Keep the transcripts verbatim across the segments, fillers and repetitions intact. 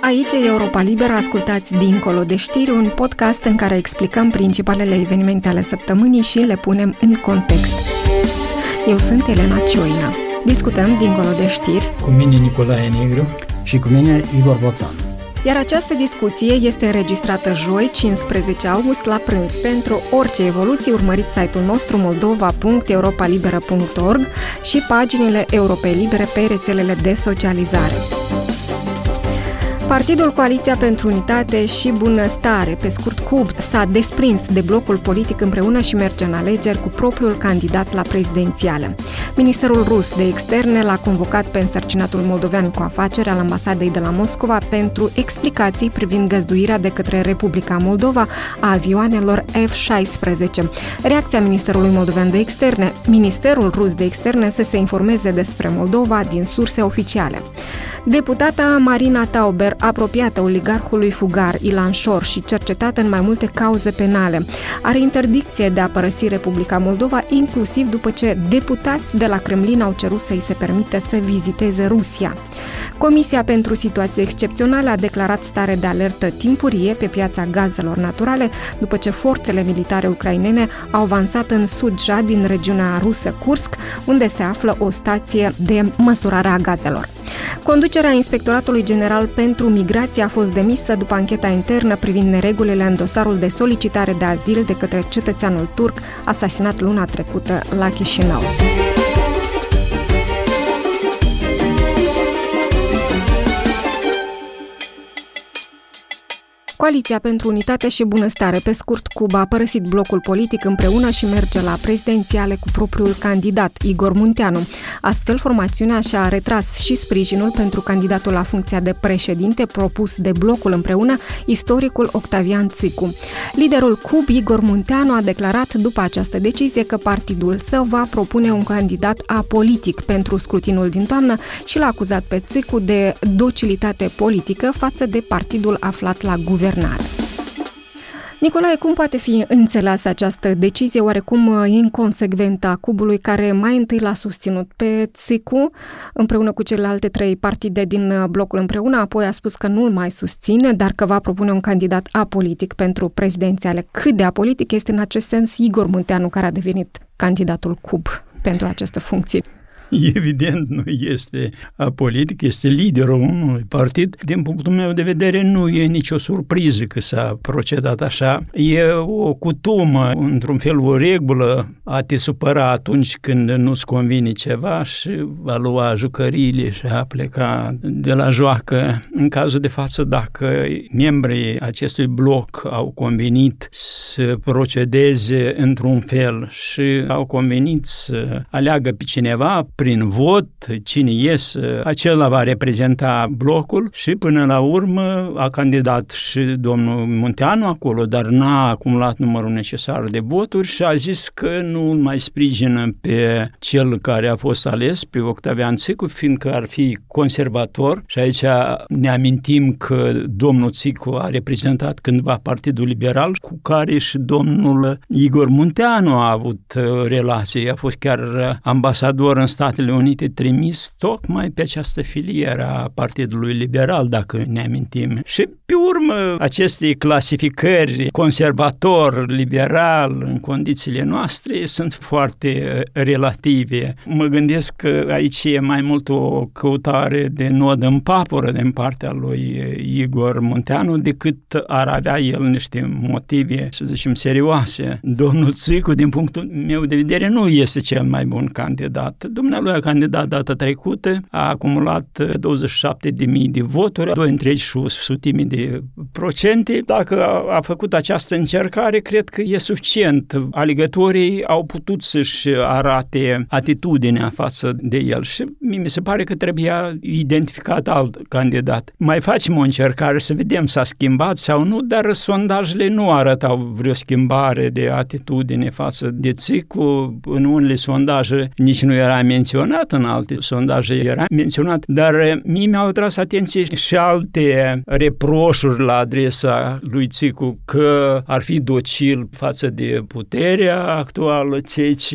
Aici e Europa Liberă, ascultați Dincolo de știri, un podcast în care explicăm principalele evenimente ale săptămânii și le punem în context. Eu sunt Elena Cioina. Discutăm Dincolo de știri cu mine Nicolae Negru și cu mine Igor Boțan. Iar această discuție este înregistrată joi, cincisprezece august, la prânz. Pentru orice evoluție, urmăriți site-ul nostru moldova punct europa liberă punct org și paginile Europei Libere pe rețelele de socializare. Partidul Coaliția pentru Unitate și Bunăstare, pe scurt C U B, s-a desprins de blocul politic Împreună și merge în alegeri cu propriul candidat la prezidențiale. Ministerul rus de externe l-a convocat pe însărcinatul moldovean cu afaceri al ambasadei de la Moscova pentru explicații privind găzduirea de către Republica Moldova a avioanelor F șaisprezece. Reacția Ministerului Moldovean de Externe: Ministerul rus de externe să se informeze despre Moldova din surse oficiale. Deputata Marina Tauber, apropiată oligarhului fugar Ilan Șor și cercetată în mai multe cauze penale, are interdicție de a părăsi Republica Moldova, inclusiv după ce deputați de la Kremlin au cerut să-i se permite să viziteze Rusia. Comisia pentru situații excepționale a declarat stare de alertă timpurie pe piața gazelor naturale după ce forțele militare ucrainene au avansat în Sudja din regiunea rusă Kursk, unde se află o stație de măsurare a gazelor. Conducerea Inspectoratului General pentru Migrație a fost demisă după ancheta internă privind neregulile în dosarul de solicitare de azil de către cetățeanul turc asasinat luna trecută la Chișinău. Coaliția pentru Unitate și Bunăstare, pe scurt C U B, a părăsit blocul politic Împreună și merge la prezidențiale cu propriul candidat, Igor Munteanu. Astfel, formațiunea și-a retras și sprijinul pentru candidatul la funcția de președinte propus de blocul Împreună, istoricul Octavian Țicu. Liderul C U B, Igor Munteanu, a declarat după această decizie că partidul său va propune un candidat apolitic pentru scrutinul din toamnă și l-a acuzat pe Țicu de docilitate politică față de partidul aflat la guvernare. Nicolae, cum poate fi înțeleasă această decizie oarecum inconsecventă a C U B-ului, care mai întâi l-a susținut pe Țicu împreună cu celelalte trei partide din blocul Împreună, apoi a spus că nu îl mai susține, dar că va propune un candidat apolitic pentru prezidențiale. Cât de apolitic este în acest sens Igor Munteanu, care a devenit candidatul C U B pentru această funcție? Evident, nu este apolitic, este liderul unui partid. Din punctul meu de vedere, nu e nicio surpriză că s-a procedat așa. E o cutumă, într-un fel o regulă, a te supăra atunci când nu-ți convine ceva și a lua jucăriile și a pleca de la joacă. În cazul de față, dacă membrii acestui bloc au convenit să procedeze într-un fel și au convenit să aleagă pe cineva prin vot, cine ies, acela va reprezenta blocul și până la urmă a candidat și domnul Munteanu acolo, dar n-a acumulat numărul necesar de voturi și a zis că nu îl mai sprijină pe cel care a fost ales, pe Octavian Țicu, fiindcă ar fi conservator. Și aici ne amintim că domnul Țicu a reprezentat cândva Partidul Liberal, cu care și domnul Igor Munteanu a avut relații. A fost chiar ambasador în Statele Unite, trimis tocmai pe această filieră a Partidului Liberal, dacă ne amintim. Și pe urmă, aceste clasificări conservator-liberal în condițiile noastre sunt foarte relative. Mă gândesc că aici e mai mult o căutare de nod în papură din partea lui Igor Munteanu decât ar avea el niște motive, să zicem, serioase. Domnul Țicu, din punctul meu de vedere, nu este cel mai bun candidat. Dumnealui a candidat data trecută, a acumulat douăzeci și șapte de mii de voturi, doi întregi și o sutime de procente. Dacă a făcut această încercare, cred că e suficient. Alegătorii au putut să-și arate atitudinea față de el și mi se pare că trebuia identificat alt candidat. Mai facem o încercare să vedem s-a schimbat sau nu, dar sondajele nu arătau vreo schimbare de atitudine față de Țicu. În unele sondaje nici nu era menționat menționat în alte sondaje, era menționat, dar mie mi-au atras atenție și alte reproșuri la adresa lui Țicu, că ar fi docil față de puterea actuală, ceea ce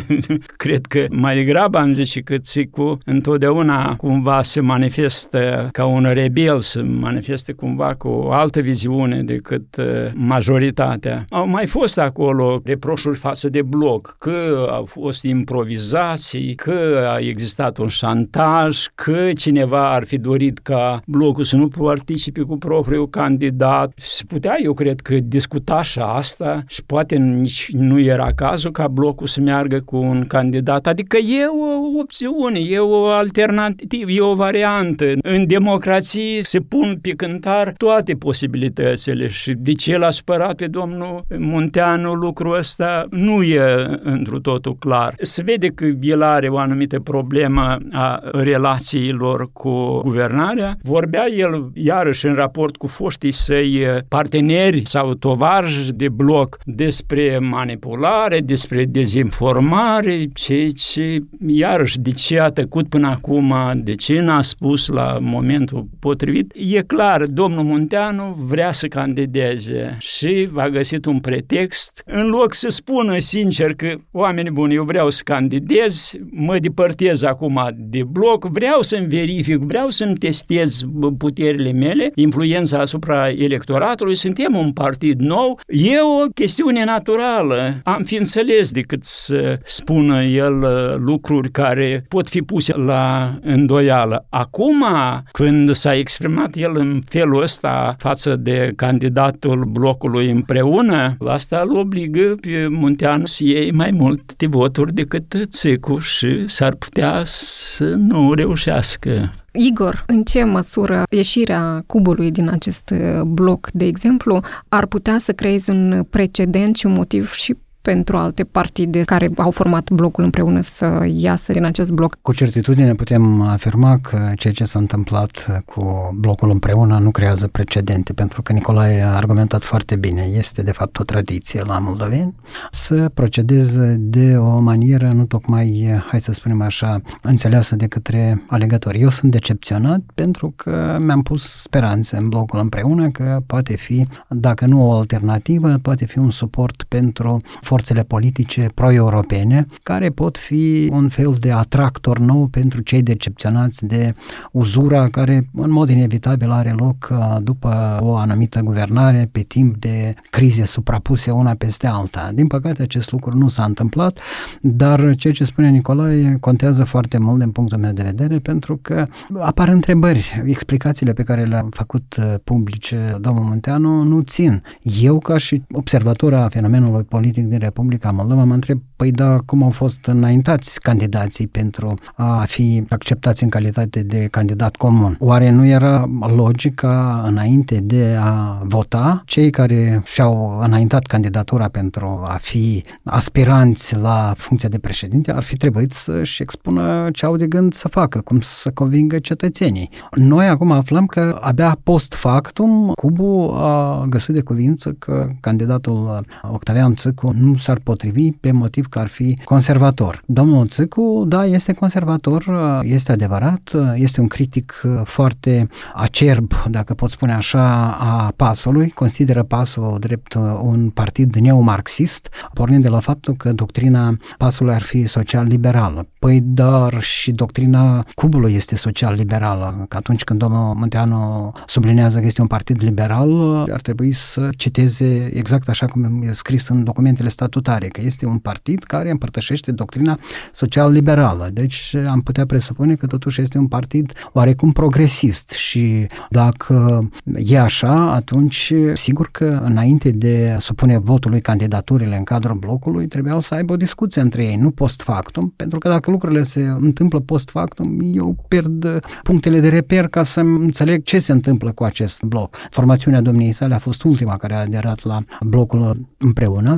cred că mai degrabă am zice că Țicu întotdeauna cumva se manifestă ca un rebel, se manifestă cumva cu o altă viziune decât majoritatea. Au mai fost acolo reproșuri față de Bloc, că au fost improvizații, că a existat un șantaj, că cineva ar fi dorit ca Blocul să nu participe cu propriul candidat. Se putea, eu cred că discuta și asta și poate nici nu era cazul ca Blocul să meargă cu un candidat. Adică e o opțiune, e o alternativă, e o variantă. În democrație se pun pe cântar toate posibilitățile și de ce l-a supărat pe domnul Munteanu lucrul ăsta nu e întru totul clar. Se vede că el are o anumită problemă a relațiilor cu guvernarea. Vorbea el iarăși în raport cu foștii săi parteneri sau tovarși de Bloc despre manipulare, despre dezinformare, ceea ce iarăși de ce a tăcut până acum, de ce n-a spus la momentul potrivit. E clar, domnul Munteanu vrea să candideze și a găsit un pretext. În loc să spună sincer că oamenii buni, eu vreau să candidez, mă depărtez acum de Bloc, vreau să-mi verific, vreau să-mi testez puterile mele, influența asupra electoratului, suntem un partid nou, e o chestiune naturală. Am fi înțeles decât să spună el lucruri care pot fi puse la îndoială. Acum, când s-a exprimat el în felul ăsta față de candidatul Blocului Împreună, asta îl obligă pe Munteanu să iei mai multe voturi decât Țicu și s-ar putea să nu reușească. Igor, în ce măsură ieșirea Cubului din acest bloc, de exemplu, ar putea să creeze un precedent și un motiv și pentru alte partide care au format Blocul Împreună să iasă din acest bloc? Cu certitudine putem afirma că ceea ce s-a întâmplat cu Blocul Împreună nu creează precedente, pentru că Nicolae a argumentat foarte bine. Este de fapt o tradiție la moldoveni să procedeze de o manieră nu tocmai, hai să spunem așa, înțeleasă de către alegători. Eu sunt decepționat pentru că mi-am pus speranțe în Blocul Împreună că poate fi, dacă nu o alternativă, poate fi un suport pentru forțele politice pro-europene, care pot fi un fel de atractor nou pentru cei decepționați de uzura care, în mod inevitabil, are loc după o anumită guvernare pe timp de crize suprapuse una peste alta. Din păcate, acest lucru nu s-a întâmplat, dar ceea ce spune Nicolae contează foarte mult din punctul meu de vedere, pentru că apar întrebări. Explicațiile pe care le-a făcut publice domnul Munteanu nu țin. Eu, ca și observator a fenomenului politic din Republica Moldova, mă întreb, păi da, cum au fost înaintați candidații pentru a fi acceptați în calitate de candidat comun? Oare nu era logica înainte de a vota, cei care și-au înaintat candidatura pentru a fi aspiranți la funcția de președinte ar fi trebuit să-și expună ce au de gând să facă, cum să convingă cetățenii. Noi acum aflăm că abia post factum Cubu a găsit de cuvință că candidatul Octavian Țicu nu s-ar potrivi pe motiv că ar fi conservator. Domnul Țicu, da, este conservator, este adevărat, este un critic foarte acerb, dacă pot spune așa, a PAS-ului, consideră PAS-ul drept un partid neomarxist, pornind de la faptul că doctrina PAS-ului ar fi social-liberală. Păi, dar și doctrina Cubului este social-liberală. Atunci când domnul Munteanu sublinează că este un partid liberal, ar trebui să citeze exact așa cum e scris în documentele statutare, că este un partid care împărtășește doctrina social-liberală. Deci am putea presupune că totuși este un partid oarecum progresist și dacă e așa, atunci sigur că înainte de a supune votului candidaturile în cadrul blocului, trebuiau să aibă o discuție între ei, nu post factum, pentru că dacă lucrurile se întâmplă post factum, eu pierd punctele de reper ca să înțeleg ce se întâmplă cu acest bloc. Formațiunea domniei sale a fost ultima care a aderat la blocul Împreună și prima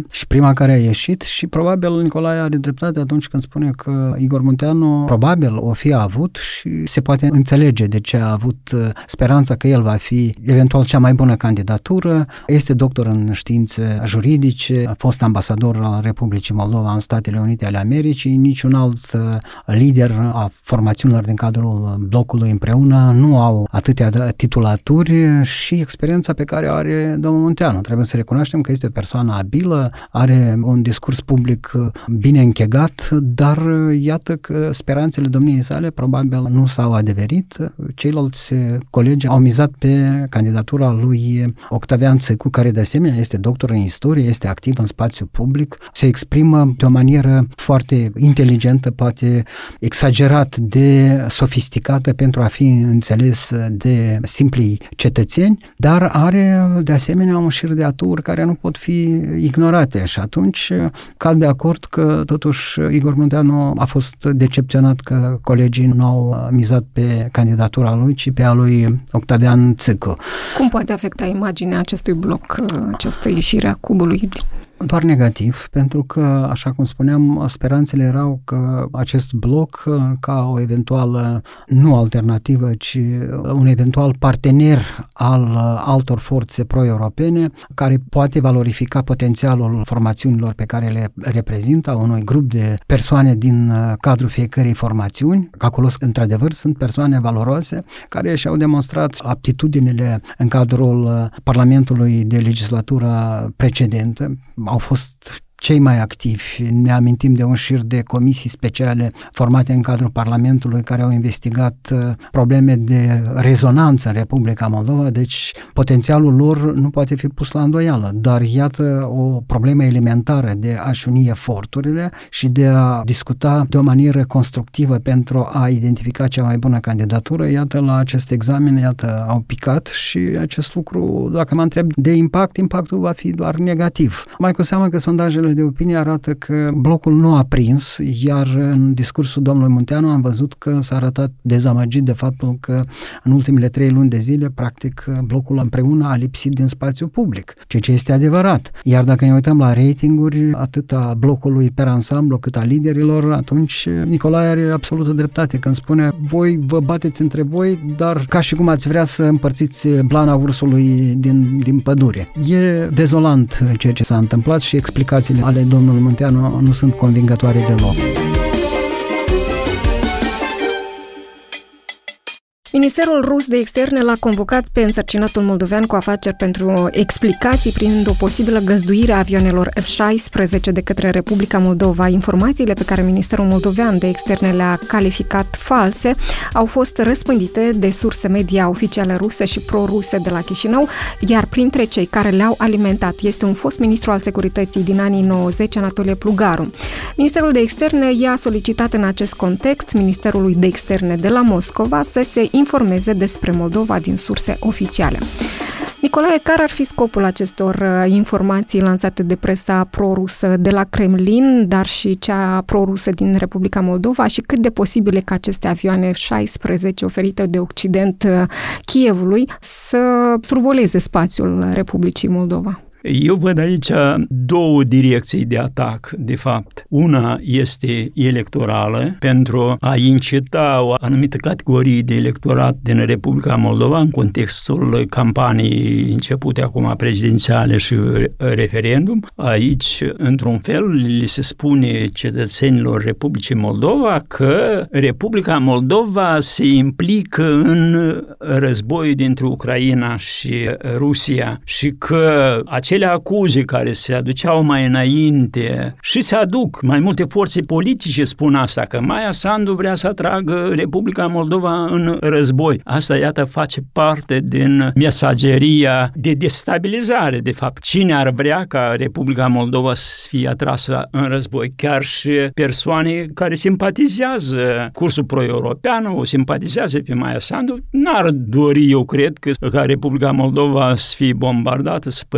prima care a ieșit și probabil Nicolae are dreptate atunci când spune că Igor Munteanu probabil o fi avut și se poate înțelege de ce a avut speranța că el va fi eventual cea mai bună candidatură. Este doctor în științe juridice, a fost ambasador al Republicii Moldova în Statele Unite ale Americii, niciun alt lider a formațiunilor din cadrul blocului împreună nu au atâtea titulaturi și experiența pe care o are domnul Munteanu. Trebuie să recunoaștem că este o persoană abilă, are un discurs public bine închegat, dar iată că speranțele domniei sale probabil nu s-au adeverit. Ceilalți colegi au mizat pe candidatura lui Octavian Țâcu, care de asemenea este doctor în istorie, este activ în spațiu public, se exprimă de o manieră foarte inteligentă, poate exagerat de sofisticată pentru a fi înțeles de simplii cetățeni, dar are de asemenea un șir de aturi care nu pot fi ignorate și atunci cad de acord că totuși Igor Munteanu a fost decepționat că colegii nu au mizat pe candidatura lui, ci pe a lui Octavian Țâcu. Cum poate afecta imaginea acestui bloc, această ieșire a cubului? Doar negativ, pentru că, așa cum spuneam, speranțele erau că acest bloc, ca o eventuală, nu alternativă, ci un eventual partener al altor forțe pro-europene, care poate valorifica potențialul formațiunilor pe care le reprezintă, unui grup de persoane din cadrul fiecărei formațiuni. Acolo, într-adevăr, sunt persoane valoroase care și-au demonstrat aptitudinile în cadrul Parlamentului de legislatură precedentă. Au fost cei mai activi. Ne amintim de un șir de comisii speciale formate în cadrul Parlamentului care au investigat probleme de rezonanță în Republica Moldova, deci potențialul lor nu poate fi pus la îndoială, dar iată o problemă elementară de a-și uni eforturile și de a discuta de o manieră constructivă pentru a identifica cea mai bună candidatură. Iată, la acest examen, iată, au picat și acest lucru, dacă mă întreb de impact, impactul va fi doar negativ. Mai cu seamă că sondajele de opinie arată că blocul nu a prins, iar în discursul domnului Munteanu am văzut că s-a arătat dezamăgit de faptul că în ultimele trei luni de zile, practic, blocul împreună a lipsit din spațiu public, ceea ce este adevărat. Iar dacă ne uităm la ratinguri, atât a blocului per ansamblu cât a liderilor, atunci Nicolae are absolută dreptate când spune: voi vă bateți între voi, dar ca și cum ați vrea să împărțiți blana ursului din, din pădure. E dezolant ceea ce s-a întâmplat și explicațiile ale domnului Munteanu nu sunt convingătoare deloc. Ministerul rus de externe l-a convocat pe însărcinatul moldovean cu afaceri pentru explicații privind o posibilă găzduire a avioanelor F șaisprezece de către Republica Moldova. Informațiile pe care Ministerul Moldovean de Externe le-a calificat false au fost răspândite de surse media oficiale ruse și pro-ruse de la Chișinău, iar printre cei care le-au alimentat este un fost ministru al securității din anii nouăzeci, Anatolie Plugaru. Ministerul de Externe i-a solicitat în acest context Ministerului de Externe de la Moscova să se informeze despre Moldova din surse oficiale. Nicolae, care ar fi scopul acestor informații lansate de presa pro-rusă de la Kremlin, dar și cea pro-rusă din Republica Moldova și cât de posibil e ca aceste avioane F șaisprezece oferite de Occident Kievului să survoleze spațiul Republicii Moldova? Eu văd aici două direcții de atac, de fapt. Una este electorală, pentru a incita o anumită categorie de electorat din Republica Moldova în contextul campaniei începute acum prezidențiale și referendum. Aici, într-un fel, li se spune cetățenilor Republicii Moldova că Republica Moldova se implică în războiul dintre Ucraina și Rusia și că acele acuze care se aduceau mai înainte și se aduc, mai multe forțe politice spun asta, că Maia Sandu vrea să atragă Republica Moldova în război. Asta, iată, face parte din mesageria de destabilizare, de fapt. Cine ar vrea ca Republica Moldova să fie atrasă în război? Chiar și persoane care simpatizează cursul pro-european, o simpatizează pe Maia Sandu, n-ar dori, eu cred, că, ca Republica Moldova să fie bombardată, să pățească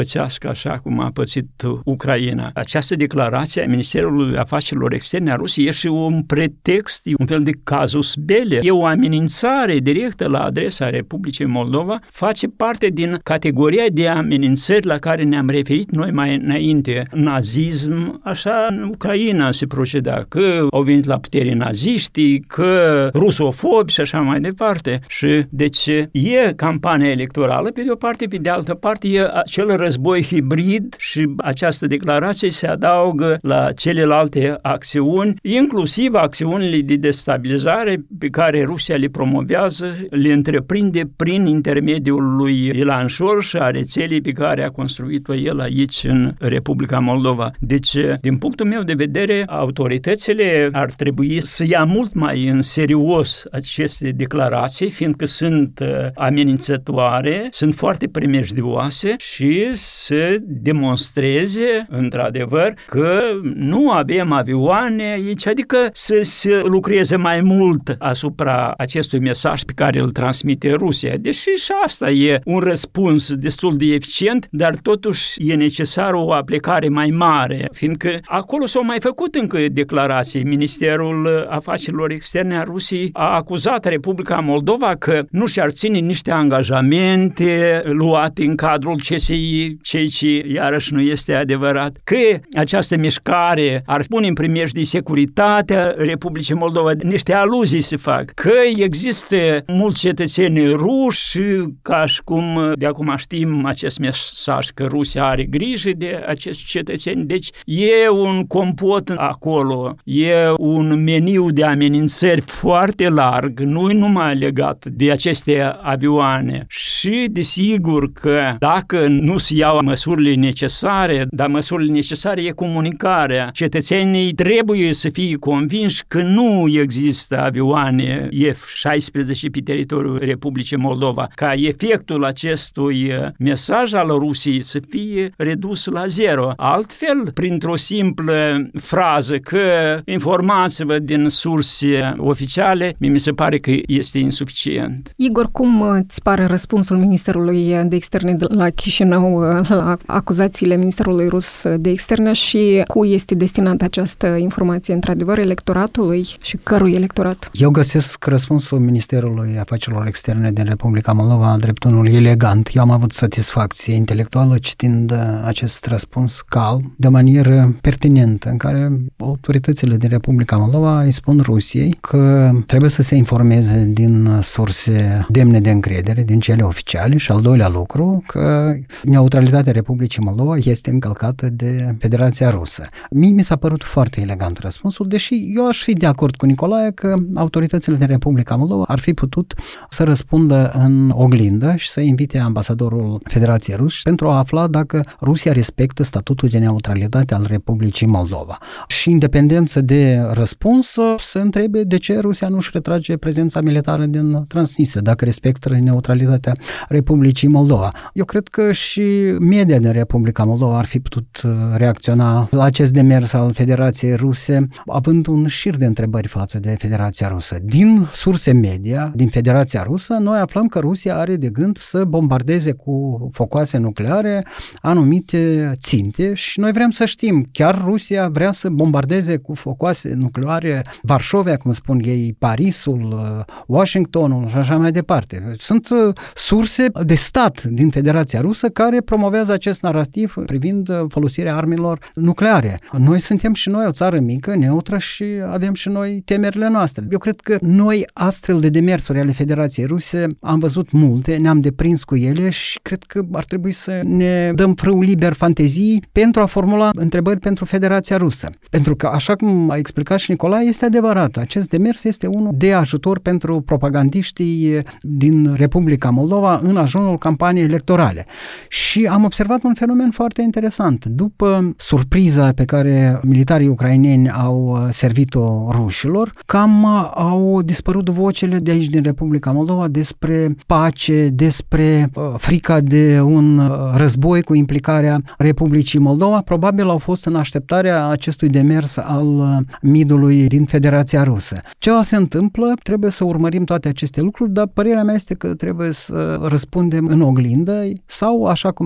pățească așa cum a pățit Ucraina. Această declarație a Ministerului Afacerilor Externe a Rusiei e și un pretext, un fel de casus belli, e o amenințare directă la adresa Republicii Moldova, face parte din categoria de amenințări la care ne-am referit noi mai înainte. Nazism, așa în Ucraina se proceda, că au venit la putere naziștii, că rusofobi și așa mai departe. Și deci e campania electorală pe de o parte, pe de altă parte e acel război hibrid și această declarație se adaugă la celelalte acțiuni, inclusiv acțiunile de destabilizare pe care Rusia le promovează, le întreprinde prin intermediul lui Ilan Șor și a rețelei pe care a construit-o el aici în Republica Moldova. Deci, din punctul meu de vedere, autoritățile ar trebui să ia mult mai în serios aceste declarații, fiindcă sunt amenințătoare, sunt foarte primejdioase și să demonstreze, într-adevăr, că nu avem avioane aici, adică să se lucreze mai mult asupra acestui mesaj pe care îl transmite Rusia. Deși și asta e un răspuns destul de eficient, dar totuși e necesară o aplicare mai mare, fiindcă acolo s-au mai făcut încă declarații. Ministerul Afacerilor Externe a Rusiei a acuzat Republica Moldova că nu și-ar ține niște angajamente luate în cadrul C S I, ceea ce iarăși nu este adevărat, că această mișcare ar pune în primejdie securitatea Republicii Moldova. Niște aluzii se fac, că există mulți cetățeni ruși, ca și cum de acum știm acest mesaj că Rusia are grijă de acești cetățeni. Deci e un complot acolo, e un meniu de amenințări foarte larg, nu e numai legat de aceste avioane. Și desigur că dacă nu se iau măsurile necesare, dar măsurile necesare e comunicarea. Cetățenii trebuie să fie convinși că nu există avioane F șaisprezece pe teritoriul Republicii Moldova, ca efectul acestui mesaj al Rusiei să fie redus la zero. Altfel, printr-o simplă frază că informați-vă din surse oficiale, mi se pare că este insuficient. Igor, cum îți pare răspunsul Ministerului de Externe de la Chișinău la acuzațiile Ministerului Rus de Externe și cui este destinată această informație, într-adevăr, electoratului și cărui electorat? Eu găsesc răspunsul Ministerului Afacerilor Externe din Republica Moldova drept unul elegant. Eu am avut satisfacție intelectuală citind acest răspuns calm, de o manieră pertinentă, în care autoritățile din Republica Moldova îi spun Rusiei că trebuie să se informeze din surse demne de încredere, din cele oficiale, și al doilea lucru, că neutralitatea Republicii Moldova este încălcată de Federația Rusă. Mie mi s-a părut foarte elegant răspunsul, deși eu aș fi de acord cu Nicolae că autoritățile din Republica Moldova ar fi putut să răspundă în oglindă și să invite ambasadorul Federației Ruse pentru a afla dacă Rusia respectă statutul de neutralitate al Republicii Moldova. Și independență de răspuns, să întrebe de ce Rusia nu își retrage prezența militară din Transnistria, dacă respectă neutralitatea Republicii Moldova. Eu cred că și media din Republica Moldova ar fi putut reacționa la acest demers al Federației Ruse, având un șir de întrebări față de Federația Rusă. Din surse media, din Federația Rusă, noi aflăm că Rusia are de gând să bombardeze cu focoase nucleare anumite ținte și noi vrem să știm, chiar Rusia vrea să bombardeze cu focoase nucleare Varșovia, cum spun ei, Parisul, Washingtonul și așa mai departe. Sunt surse de stat din Federația Rusă care promovează acest narativ privind folosirea armelor nucleare. Noi suntem și noi o țară mică, neutră și avem și noi temerile noastre. Eu cred că noi astfel de demersuri ale Federației Ruse am văzut multe, ne-am deprins cu ele și cred că ar trebui să ne dăm frâu liber fantezii pentru a formula întrebări pentru Federația Rusă. Pentru că, așa cum a explicat și Nicolae, este adevărat. Acest demers este unul de ajutor pentru propagandiștii din Republica Moldova în ajunul campaniei electorale. Și am observat un fenomen foarte interesant. După surpriza pe care militarii ucraineni au servit-o rușilor, cam au dispărut vocele de aici din Republica Moldova despre pace, despre uh, frica de un uh, război cu implicarea Republicii Moldova. Probabil au fost în așteptarea acestui demers al uh, midului din Federația Rusă. Ceva se întâmplă, trebuie să urmărim toate aceste lucruri, dar părerea mea este că trebuie să răspundem în oglindă sau, așa cum iubesc să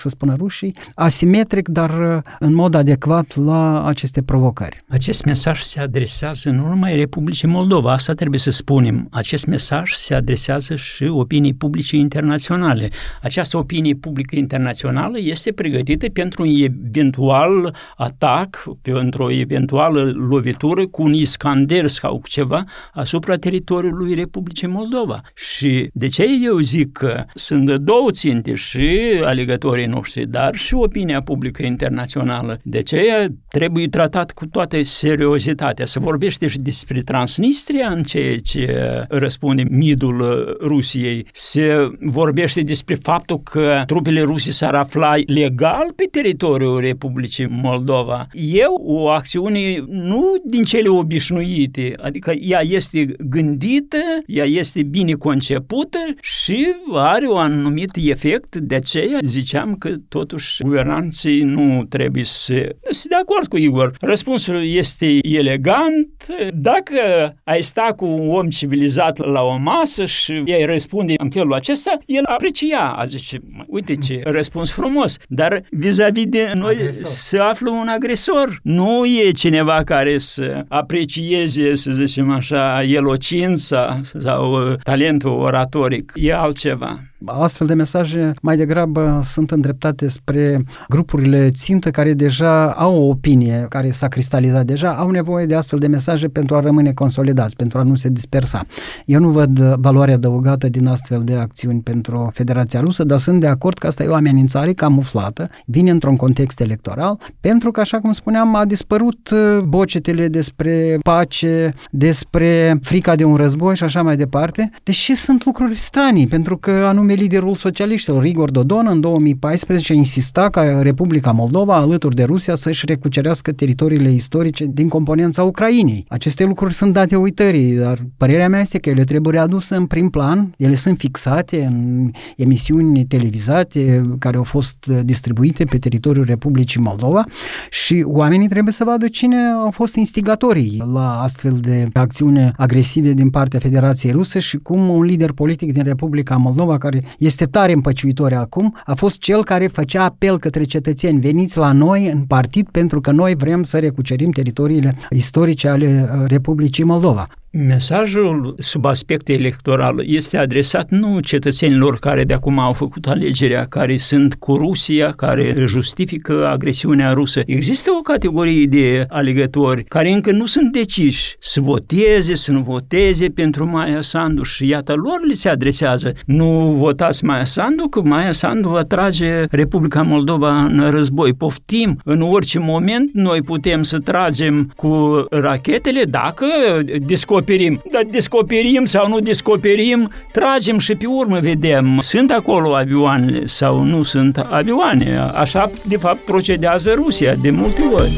să spună rușii, asimetric, dar în mod adecvat la aceste provocări. Acest mesaj se adresează nu numai Republicii Moldova, asta trebuie să spunem. Acest mesaj se adresează și opinii publice internaționale. Această opinie publică internațională este pregătită pentru un eventual atac, pentru o eventuală lovitură cu un Iskander sau cu ceva asupra teritoriului Republicii Moldova. Și de ce eu zic că sunt două ținte, și alegătorii noștri, dar și opinia publică internațională. De ce trebuie tratat cu toată seriozitatea? Se vorbește și despre Transnistria în ceea ce răspunde midul Rusiei. Se vorbește despre faptul că trupele ruse s-ar afla legal pe teritoriul Republicii Moldova. E o acțiune nu din cele obișnuite, adică ea este gândită, ea este bine concepută și are un anumit efect. De aceea ziceam că totuși guvernanții nu trebuie să... Sunt de acord cu Igor. Răspunsul este elegant. Dacă ai sta cu un om civilizat la o masă și ei răspunde în felul acesta, el aprecia. Zice, uite ce răspuns frumos. Dar vis-a-vis de noi agresor. Se află un agresor. Nu e cineva care să aprecieze, să zicem așa, elocința sau talentul oratoric. E altceva. Astfel de mesaje mai degrabă sunt îndreptate spre grupurile țintă care deja au o opinie, care s-a cristalizat deja, au nevoie de astfel de mesaje pentru a rămâne consolidați, pentru a nu se dispersa. Eu nu văd valoare adăugată din astfel de acțiuni pentru Federația Rusă, dar sunt de acord că asta e o amenințare camuflată, vine într-un context electoral, pentru că, așa cum spuneam, a dispărut bocetele despre pace, despre frica de un război și așa mai departe, deși sunt lucruri stranii, pentru că anume liderul socialiștilor, Igor Dodon, în două mii paisprezece insista ca Republica Moldova, alături de Rusia, să-și recucerească teritoriile istorice din componența Ucrainei. Aceste lucruri sunt date uitării, dar părerea mea este că ele trebuie readuse în prim plan, ele sunt fixate în emisiuni televizate care au fost distribuite pe teritoriul Republicii Moldova și oamenii trebuie să vadă cine au fost instigatorii la astfel de acțiune agresive din partea Federației Ruse și cum un lider politic din Republica Moldova, care este tare împăciuitor acum, a fost cel care făcea apel către cetățeni: veniți la noi în partid pentru că noi vrem să recucerim teritoriile istorice ale Republicii Moldova. Mesajul sub aspect electoral este adresat nu cetățenilor care de acum au făcut alegerea, care sunt cu Rusia, care justifică agresiunea rusă. Există o categorie de alegători care încă nu sunt deciși să voteze, să nu voteze pentru Maia Sandu și iată, lor li se adresează: nu votați Maia Sandu, că Maia Sandu va trage Republica Moldova în război. Poftim, în orice moment noi putem să tragem cu rachetele dacă descoperim Descoperim. Dar descoperim sau nu descoperim, tragem și pe urmă vedem. Sunt acolo avioane sau nu sunt avioane. Așa, de fapt, procedează Rusia de multe ori.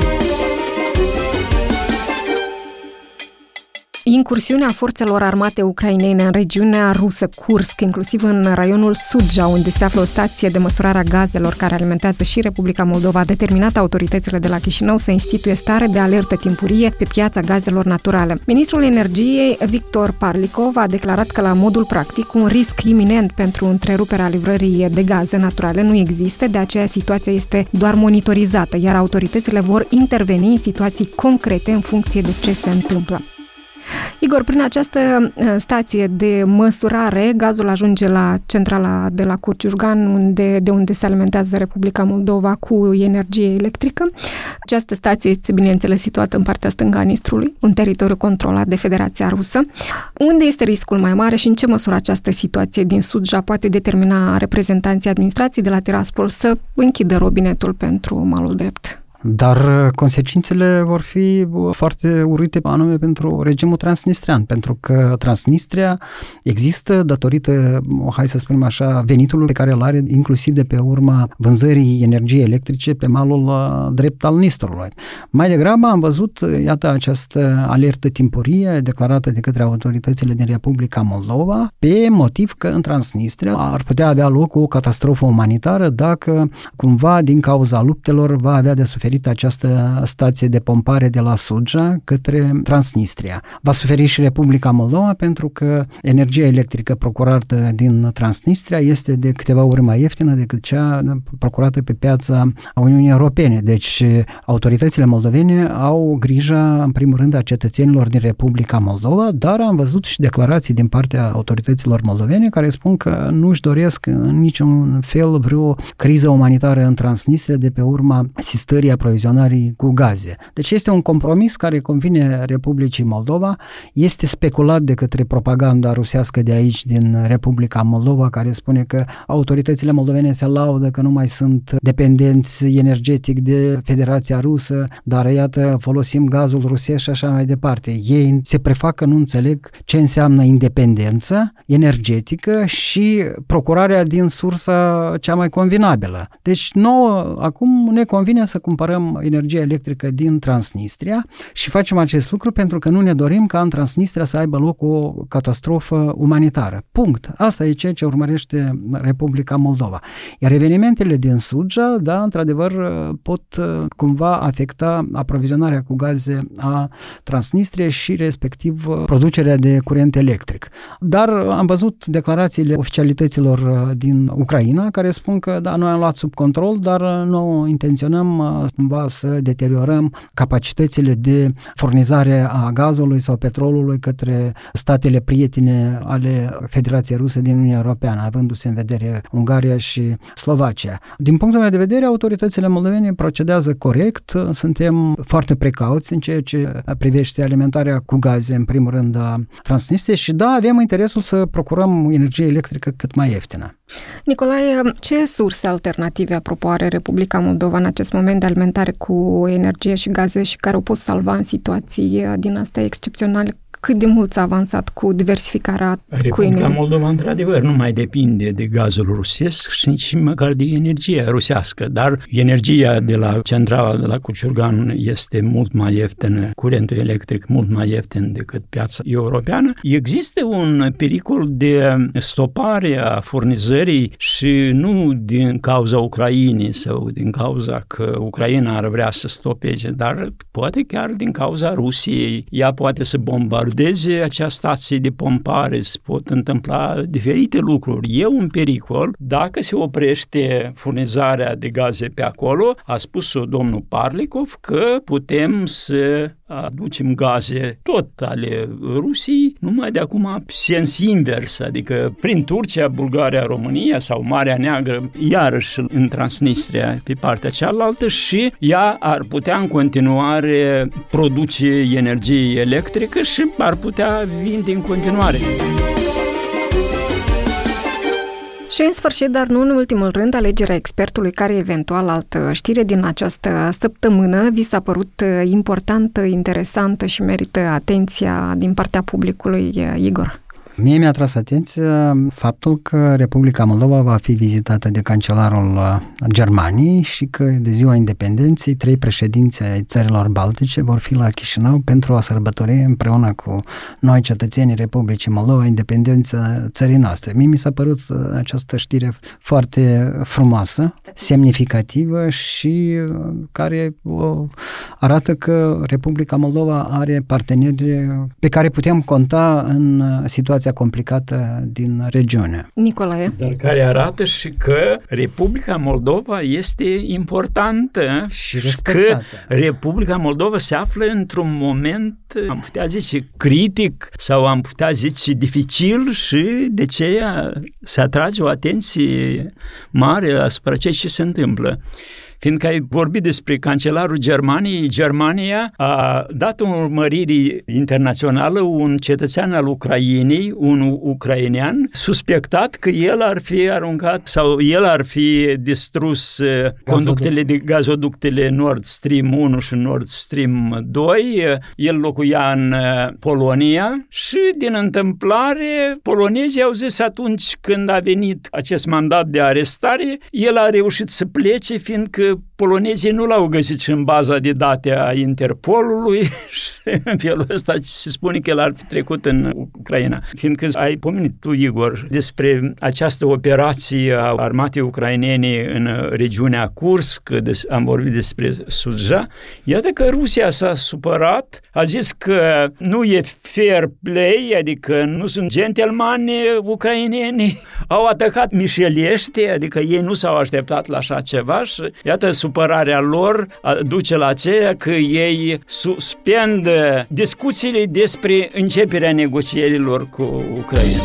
Incursiunea forțelor armate ucrainene în regiunea rusă Kursk, inclusiv în raionul Sudzha, unde se află o stație de măsurare a gazelor care alimentează și Republica Moldova, a determinat autoritățile de la Chișinău să instituie stare de alertă timpurie pe piața gazelor naturale. Ministrul Energiei, Victor Parlikov, a declarat că la modul practic un risc iminent pentru întreruperea livrării de gaze naturale nu există, de aceea situația este doar monitorizată, iar autoritățile vor interveni în situații concrete în funcție de ce se întâmplă. Igor, prin această stație de măsurare, gazul ajunge la centrala de la Curciurgan, unde, de unde se alimentează Republica Moldova cu energie electrică. Această stație este, bineînțeles, situată în partea stângă a Nistrului, un teritoriu controlat de Federația Rusă. Unde este riscul mai mare și în ce măsură această situație din Sudzha poate determina reprezentanții administrației de la Tiraspol să închidă robinetul pentru malul drept? Dar consecințele vor fi foarte urâte anume pentru regimul transnistrian, pentru că Transnistria există datorită, hai să spunem așa, venitului pe care îl are inclusiv de pe urma vânzării energiei electrice pe malul drept al Nistrului. Mai degrabă am văzut, iată, această alertă timpurie declarată de către autoritățile din Republica Moldova pe motiv că în Transnistria ar putea avea loc o catastrofă umanitară dacă cumva din cauza luptelor va avea de suferit suferit această stație de pompare de la Suceava către Transnistria. Va suferi și Republica Moldova pentru că energia electrică procurată din Transnistria este de câteva ori mai ieftină decât cea procurată pe piața Uniunii Europene. Deci autoritățile moldovene au grija, în primul rând, a cetățenilor din Republica Moldova, dar am văzut și declarații din partea autorităților moldovene care spun că nu își doresc în niciun fel vreo criză umanitară în Transnistria de pe urma sistării aprovizionării cu gaze. Deci este un compromis care convine Republicii Moldova, este speculat de către propaganda rusească de aici, din Republica Moldova, care spune că autoritățile moldovene se laudă că nu mai sunt dependenți energetic de Federația Rusă, dar iată, folosim gazul rusesc și așa mai departe. Ei se prefac că nu înțeleg ce înseamnă independență energetică și procurarea din sursa cea mai convenabilă. Deci nouă acum ne convine să cumpărăm energie electrică din Transnistria și facem acest lucru pentru că nu ne dorim ca în Transnistria să aibă loc o catastrofă umanitară. Punct. Asta e ceea ce urmărește Republica Moldova. Iar evenimentele din Suceava, da, într-adevăr, pot cumva afecta aprovizionarea cu gaze a Transnistriei și respectiv producerea de curent electric. Dar am văzut declarațiile oficialităților din Ucraina care spun că da, noi am luat sub control, dar nu intenționăm cumva să deteriorăm capacitățile de furnizare a gazului sau petrolului către statele prietene ale Federației Ruse din Uniunea Europeană, avându-se în vedere Ungaria și Slovacia. Din punctul meu de vedere, autoritățile moldovene procedează corect, suntem foarte precauți în ceea ce privește alimentarea cu gaze, în primul rând a Transnistriei și da, avem interesul să procurăm energie electrică cât mai ieftină. Nicolae, ce surse alternative, apropo, are Republica Moldova în acest moment de alimentare cu energie și gaze și care o pot salva în situații din astea excepționale? Cât de mult s-a avansat cu diversificarea Republica Moldova, într-adevăr, nu mai depinde de gazul rusesc și nici măcar de energia rusească, dar energia de la centrala de la Cuciurgan este mult mai ieftină, curentul electric mult mai ieftin decât piața europeană. Există un pericol de stopare a furnizării și nu din cauza Ucrainei sau din cauza că Ucraina ar vrea să stopeze, dar poate chiar din cauza Rusiei. Ea poate să bombardeze acea stație de pompare, se pot întâmpla diferite lucruri. E un pericol dacă se oprește furnizarea de gaze pe acolo. A spus-o domnul Parlikov că putem să aducem gaze tot ale Rusiei, numai de acum sens invers, adică prin Turcia, Bulgaria, România sau Marea Neagră, iarăși în Transnistria pe partea cealaltă și ea ar putea în continuare produce energie electrică și ar putea vinde în continuare. Și în sfârșit, dar nu în ultimul rând, alegerea expertului care eventual altă știre din această săptămână vi s-a părut importantă, interesantă și merită atenția din partea publicului, Igor? Mie mi-a tras atenția faptul că Republica Moldova va fi vizitată de cancelarul Germaniei și că de ziua independenței trei președinți ai țărilor baltice vor fi la Chișinău pentru a sărbători împreună cu noi cetățenii Republicii Moldova independența țării noastre. Mie mi s-a părut această știre foarte frumoasă, semnificativă și care arată că Republica Moldova are parteneri pe care putem conta în situația complicată din regiune. Nicolae. Dar care arată și că Republica Moldova este importantă și respectată. Că Republica Moldova se află într-un moment, am putea zice, critic sau am putea zice dificil și de aceea se atrage o atenție mare asupra ceea ce se întâmplă. Fiindcă ai vorbit despre cancelarul Germaniei, Germania a dat o urmărire internațională un cetățean al Ucrainei, un ucrainean, suspectat că el ar fi aruncat sau el ar fi distrus Gazoduct. conductele de gazoductele Nord Stream unu și Nord Stream doi. El locuia în Polonia și din întâmplare polonezii au zis atunci când a venit acest mandat de arestare, el a reușit să plece fiindcă polonezii nu l-au găsit și în baza de date a Interpolului și în felul ăsta se spune că el ar fi trecut în Ucraina. Fiindcă ai pomenit tu, Igor, despre această operație a armatei ucrainene în regiunea Kursk, am vorbit despre Sudzha, iată că Rusia s-a supărat, a zis că nu e fair play, adică nu sunt gentlemani ucraineni, au atacat mișelește, adică ei nu s-au așteptat la așa ceva și iată supărarea lor duce la aceea că ei suspendă discuțiile despre începerea negocierilor cu Ucraina.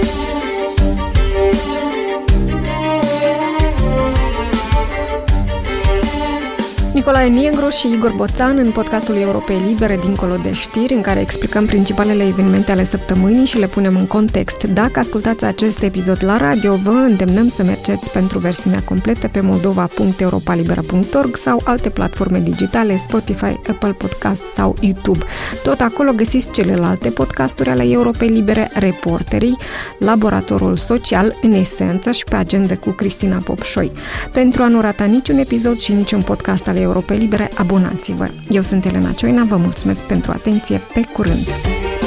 Nicolae Negru și Igor Boțan în podcastul Europei Libere Dincolo de știri, în care explicăm principalele evenimente ale săptămânii și le punem în context. Dacă ascultați acest episod la radio, vă îndemnăm să mergeți pentru versiunea completă pe moldova punct europalibera punct org sau alte platforme digitale, Spotify, Apple Podcast sau YouTube. Tot acolo găsiți celelalte podcasturi ale Europei Libere, Reporterii, Laboratorul Social, În Esență și Pe Agenda cu Cristina Popșoi. Pentru a nu rata niciun episod și niciun podcast ale Europei Libere, abonați-vă! Eu sunt Elena Cioina, vă mulțumesc pentru atenție, pe curând!